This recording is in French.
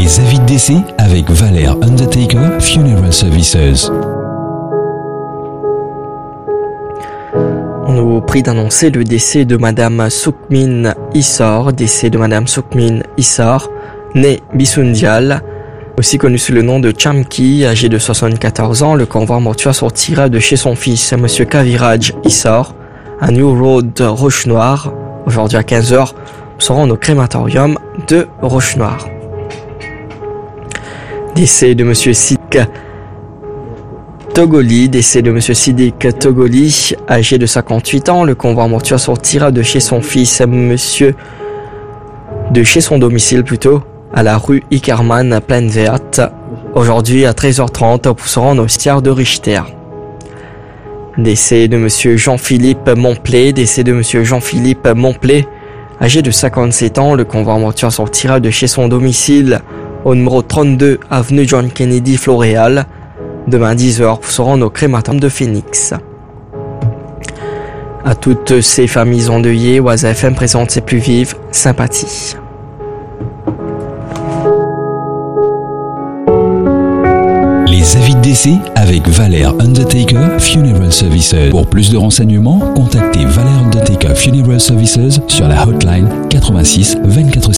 Les avis de décès avec Valère Undertaker Funeral Services. On nous prie d'annoncer le décès de Madame Soukmin Issar, née Bissoundial, aussi connue sous le nom de Chamki, âgée de 74 ans. Le convoi mortuaire sortira de chez son fils, Monsieur Kaviraj Issar, à New Road, Roche-Noire. Aujourd'hui à 15h, nous serons au crématorium de Roche-Noire. Décès de Monsieur Siddiq Togoli, âgé de 58 ans. Le convoi mortuaire sortira de chez son fils, de chez son domicile plutôt, à la rue Ickerman, Plaine Verte. Aujourd'hui à 13h30, nous serons au cimetière de Richter. Décès de Monsieur Jean-Philippe Montplé, âgé de 57 ans. Le convoi mortuaire sortira de chez son domicile au numéro 32 avenue John Kennedy, Floréal. Demain 10h, nous serons au crématorium de Phoenix. À toutes ces familles endeuillées, Waza FM présente ses plus vives sympathies. Les avis de décès avec Valère Undertaker Funeral Services. Pour plus de renseignements, contactez Valère Undertaker Funeral Services sur la hotline 86 24